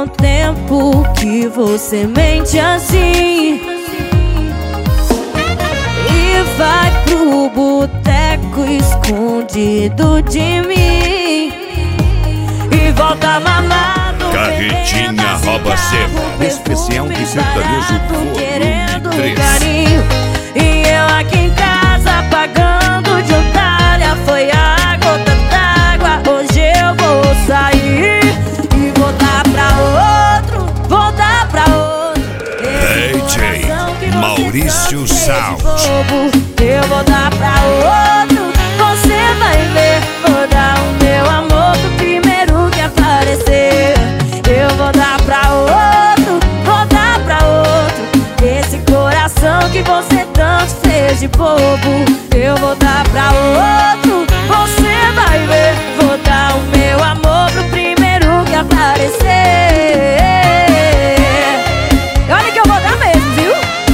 quanto tempo que você mente assim e vai pro boteco escondido de mim e volta mamado. Carretinha rouba sebo, especial de sertanejo querendo volume 3. carinho, e eu aqui em casa pagando de otária. Foi a gota d'água. Hoje eu vou sair e vou dar pra outro, vou dar pra outro. DJ Maurício Sound. Eu vou dar pra outro, você vai ver. Vou dar o meu amor pro primeiro que aparecer. Eu vou dar pra outro, vou dar pra outro. Esse coração que você tanto fez de bobo. Eu vou dar pra outro, você vai ver. Vou dar o meu amor pro primeiro que aparecer. Olha que eu vou dar mesmo, viu?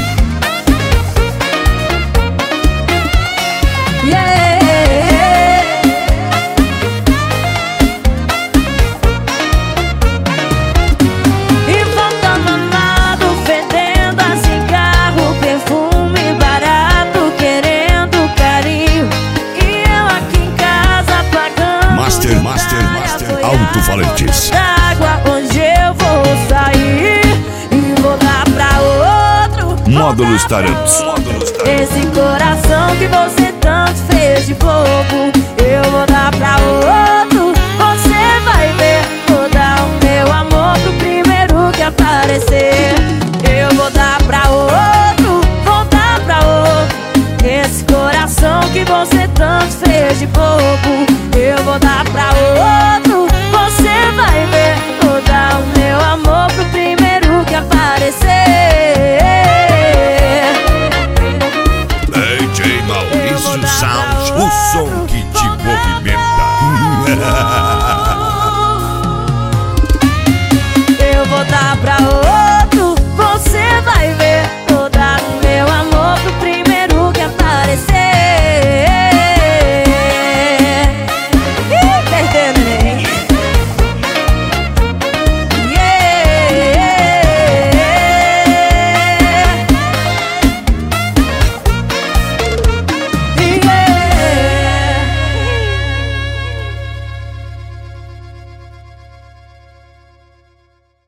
E voltando amado, fedendo a cigarro, perfume barato, querendo carinho, e eu aqui em casa pagando Master Alto-Falantes. Água, hoje eu vou sair e vou dar pra outro. Módulos Tarantos. Esse coração que você tanto fez de bobo. Eu vou dar pra outro, você vai ver. Vou dar o meu amor pro primeiro que aparecer. Eu vou dar pra outro, vou dar pra outro. Esse coração que você tanto fez de bobo. Eu vou dar pra outro, você vai ver. Vou dar o meu amor pro primeiro que aparecer. DJ Maurício Sound, o som que te movimenta. Eu vou dar pra outro.